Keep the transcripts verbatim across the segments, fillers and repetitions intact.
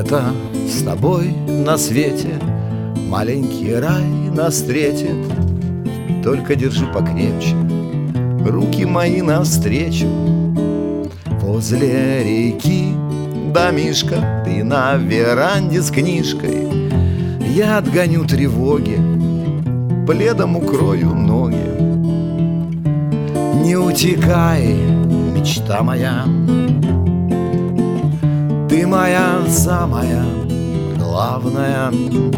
Где-то с тобой на свете маленький рай нас встретит. Только держи покрепче руки мои навстречу. Возле реки домишка, ты на веранде с книжкой. Я отгоню тревоги, пледом укрою ноги. Не утекай, мечта моя, ты моя самая главная.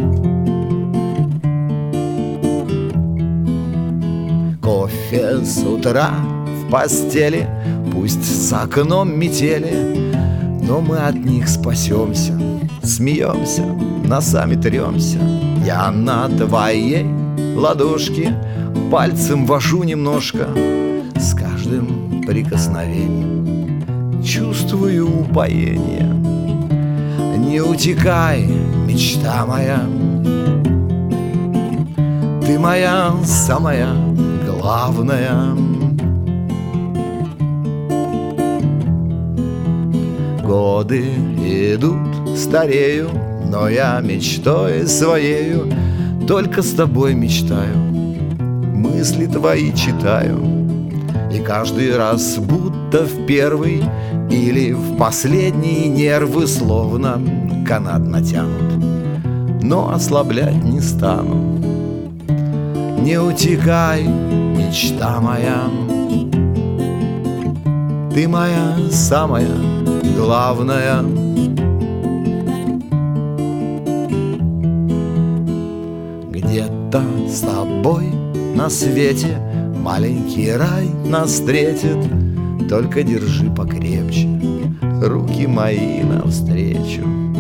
Кофе с утра в постели, пусть за окном метели, но мы от них спасемся, смеемся, носами тремся. Я на твоей ладошке пальцем вожу немножко, с каждым прикосновением чувствую упоение. Не утекай, мечта моя, ты моя самая главная. Годы идут, старею, но я мечтой своею только с тобой мечтаю, мысли твои читаю. И каждый раз будто в первый или в последние нервы словно канат натянут, но ослаблять не стану. Не утекай, мечта моя, ты моя самая главная. Где-то с тобой на свете маленький рай нас встретит. Только держи покрепче руки мои навстречу.